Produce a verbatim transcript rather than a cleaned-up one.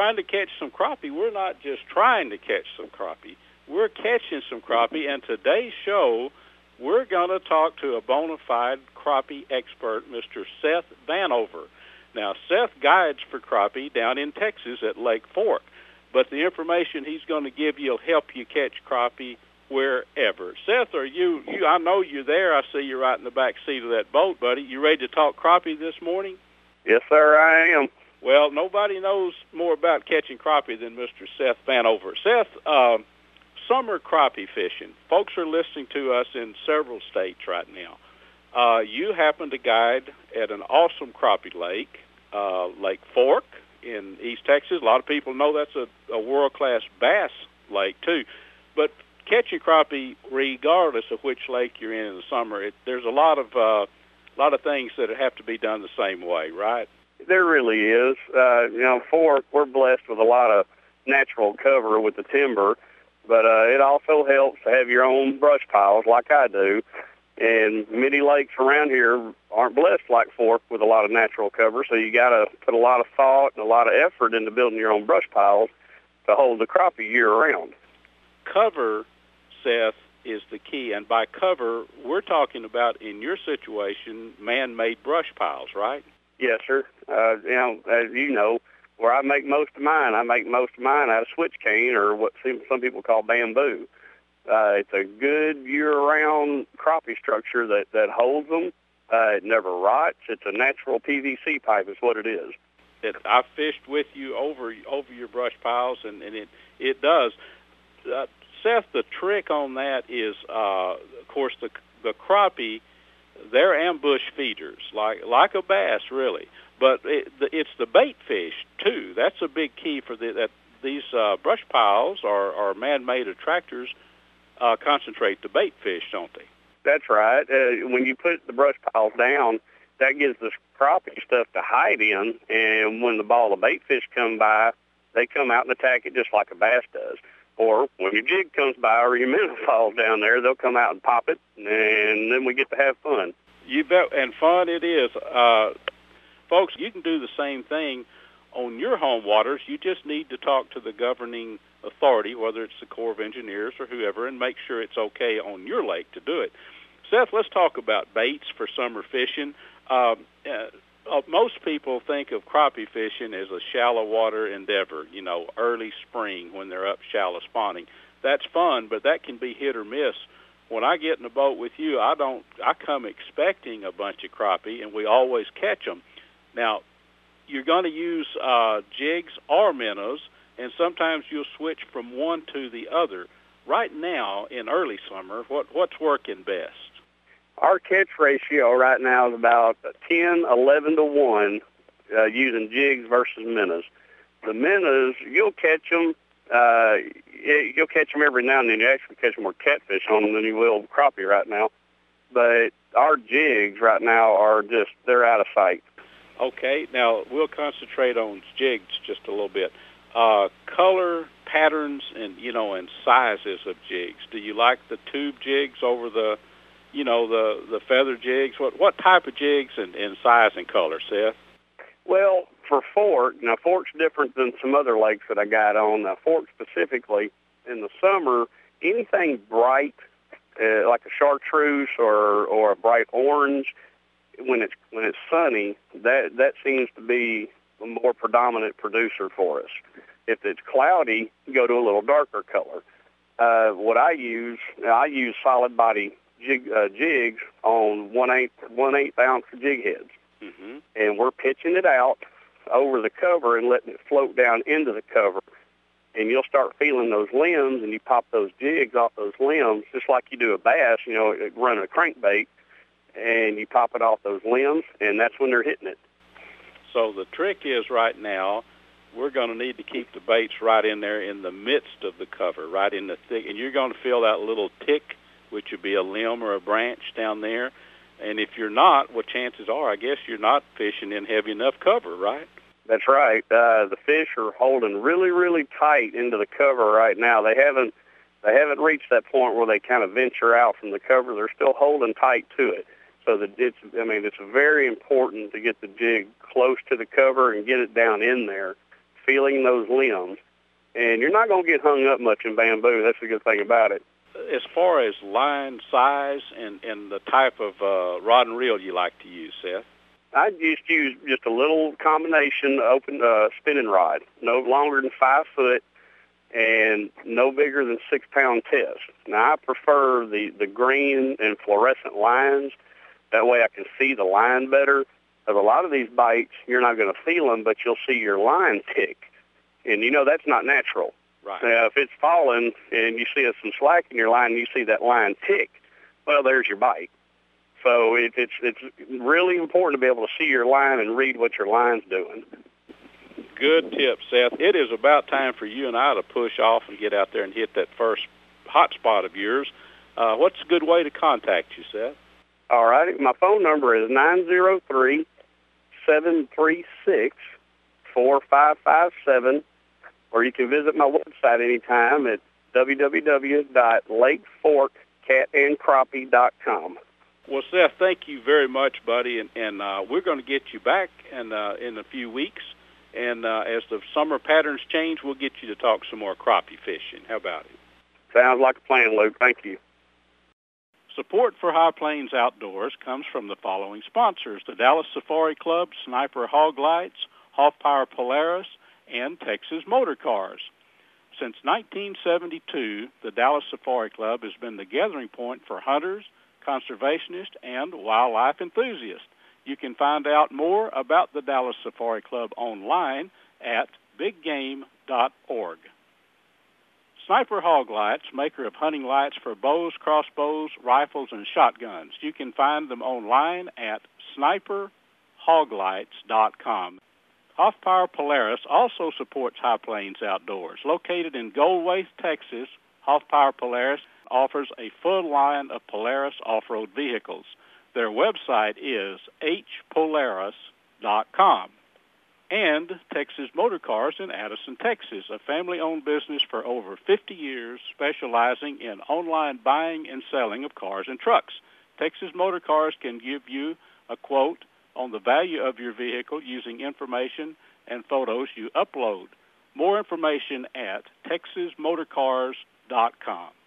trying to catch some crappie. We're not just trying to catch some crappie. We're catching some crappie, and today's show, we're going to talk to a bona fide crappie expert, Mister Seth Vanover. Now, Seth guides for crappie down in Texas at Lake Fork, but the information he's going to give you will help you catch crappie wherever. Seth, are you, you, I know you're there. I see you right in the back seat of that boat, buddy. You ready to talk crappie this morning? Yes, sir, I am. Well, nobody knows more about catching crappie than Mister Seth Vanover. Seth, uh, summer crappie fishing. Folks are listening to us in several states right now. Uh, you happen to guide at an awesome crappie lake, uh, Lake Fork in East Texas. A lot of people know that's a, a world-class bass lake, too. But catching crappie, regardless of which lake you're in in the summer, it, there's a lot of uh, a lot of things that have to be done the same way, right? There really is. Uh, you know, Fork, we're blessed with a lot of natural cover with the timber, but uh, it also helps to have your own brush piles like I do. And many lakes around here aren't blessed like Fork with a lot of natural cover, so you got to put a lot of thought and a lot of effort into building your own brush piles to hold the crappie year-round. Cover, Seth, is the key. And by cover, we're talking about, in your situation, man-made brush piles, right? Yes, sir. Uh, you know, as you know, where I make most of mine, I make most of mine out of switch cane, or what some people call bamboo. Uh, it's a good year-round crappie structure that, that holds them. Uh, it never rots. It's a natural P V C pipe is what it is. It, I fished with you over over your brush piles, and, and it, it does. Uh, Seth, the trick on that is, uh, of course, the the crappie, they're ambush feeders, like like a bass, really. But it, the, it's the bait fish, too. That's a big key for the, that these uh, brush piles or, or man-made attractors uh, concentrate the bait fish, don't they? That's right. Uh, when you put the brush piles down, that gives the crappie stuff to hide in, and when the ball of bait fish come by, they come out and attack it just like a bass does. Or when your jig comes by or your minnow falls down there, they'll come out and pop it, and then we get to have fun. You bet, and fun it is. Uh, folks, you can do the same thing on your home waters. You just need to talk to the governing authority, whether it's the Corps of Engineers or whoever, and make sure it's okay on your lake to do it. Seth, let's talk about baits for summer fishing. Um, uh, Uh, most people think of crappie fishing as a shallow water endeavor, you know, early spring when they're up shallow spawning. That's fun, but that can be hit or miss. When I get in a boat with you, I don't. I come expecting a bunch of crappie, and we always catch them. Now, you're going to use uh, jigs or minnows, and sometimes you'll switch from one to the other. Right now, in early summer, what what's working best? Our catch ratio right now is about ten, eleven to one uh, using jigs versus minnows. The minnows, you'll catch them. Uh, you'll catch them every now and then. You actually catch more catfish on them than you will crappie right now. But our jigs right now are just, they're out of sight. Okay, now we'll concentrate on jigs just a little bit. Uh, color, patterns, and, you know, and sizes of jigs. Do you like the tube jigs over the you know, the, the feather jigs? What what type of jigs and, and size and color, Seth? Well, for Fork, now Fork's different than some other lakes that I got on. Now, Fork specifically, in the summer, anything bright, uh, like a chartreuse or, or a bright orange, when it's when it's sunny, that, that seems to be a more predominant producer for us. If it's cloudy, go to a little darker color. Uh, what I use, I use solid body Jig, uh, jigs on one eighth one eighth ounce jig heads, mm-hmm. and we're pitching it out over the cover and letting it float down into the cover, and you'll start feeling those limbs, and you pop those jigs off those limbs just like you do a bass, you know, running a crankbait, and you pop it off those limbs, and that's when they're hitting it. So the trick is right now, we're going to need to keep the baits right in there in the midst of the cover, right in the thick, and you're going to feel that little tick, which would be a limb or a branch down there. And if you're not, well, chances are, I guess you're not fishing in heavy enough cover, right? That's right. Uh, the fish are holding really, really tight into the cover right now. They haven't they haven't reached that point where they kind of venture out from the cover. They're still holding tight to it. So that it's, I mean, it's very important to get the jig close to the cover and get it down in there feeling those limbs. And you're not going to get hung up much in bamboo. That's the good thing about it. As far as line size and, and the type of uh, rod and reel you like to use, Seth? I just use just a little combination open uh, spinning rod, no longer than five foot and no bigger than six pound test. Now I prefer the, the green and fluorescent lines. That way I can see the line better. Because a lot of these bites, you're not going to feel them, but you'll see your line tick. And you know that's not natural. Right. Now, if it's falling and you see some slack in your line and you see that line tick, well, there's your bite. So it, it's it's really important to be able to see your line and read what your line's doing. Good tip, Seth. It is about time for you and I to push off and get out there and hit that first hot spot of yours. Uh, what's a good way to contact you, Seth? All right. My phone number is nine zero three, seven three six, four five five seven. Or you can visit my website anytime at w w w dot lake fork cat and crappie dot com. Well, Seth, thank you very much, buddy, and, and uh, we're going to get you back in, uh, in a few weeks. And uh, as the summer patterns change, we'll get you to talk some more crappie fishing. How about it? Sounds like a plan, Luke. Thank you. Support for High Plains Outdoors comes from the following sponsors: the Dallas Safari Club, Sniper Hog Lights, Hoffpauir Polaris, and Texas Motor Cars. Since nineteen seventy-two, the Dallas Safari Club has been the gathering point for hunters, conservationists, and wildlife enthusiasts. You can find out more about the Dallas Safari Club online at big game dot org. Sniper Hog Lights, maker of hunting lights for bows, crossbows, rifles, and shotguns. You can find them online at sniper hog lights dot com. Hoffpauir Polaris also supports High Plains Outdoors. Located in Goldwaith, Texas, Hoffpauir Polaris offers a full line of Polaris off-road vehicles. Their website is h polaris dot com. And Texas Motor Cars in Addison, Texas, a family-owned business for over fifty years, specializing in online buying and selling of cars and trucks. Texas Motor Cars can give you a quote on the value of your vehicle using information and photos you upload. More information at texas motor cars dot com.